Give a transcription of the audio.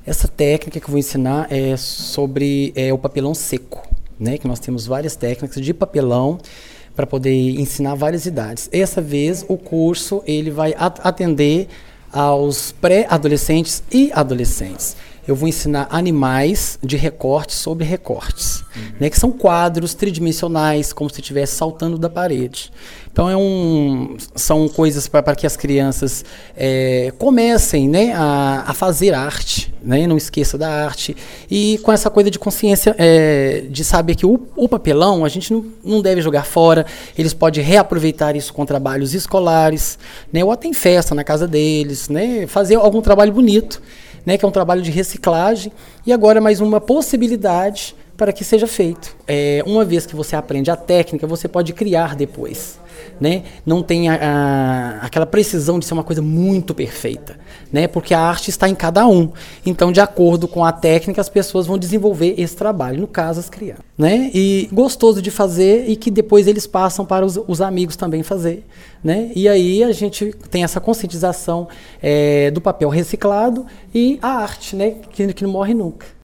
Essa técnica que eu vou ensinar é sobre o papelão seco, né? Que nós temos várias técnicas de papelão para poder ensinar várias idades. Essa vez o curso ele vai atender aos pré-adolescentes e adolescentes. Eu vou ensinar animais de recortes sobre recortes, né, que são quadros tridimensionais, como se estivesse saltando da parede. Então são coisas para que as crianças comecem, né, a fazer arte, né, não esqueça da arte, e com essa coisa de consciência de saber que o papelão a gente não deve jogar fora, eles podem reaproveitar isso com trabalhos escolares, né, ou até em festa na casa deles, né, fazer algum trabalho bonito, né, que é um trabalho de reciclagem, e agora mais uma possibilidade para que seja feito. Uma vez que você aprende a técnica, você pode criar depois, né? Não tem aquela precisão de ser uma coisa muito perfeita, né? Porque a arte está em cada um. Então, de acordo com a técnica, as pessoas vão desenvolver esse trabalho, no caso, as crianças, né? E gostoso de fazer e que depois eles passam para os amigos também fazer, né? E aí a gente tem essa conscientização do papel reciclado e a arte, né? Que não morre nunca.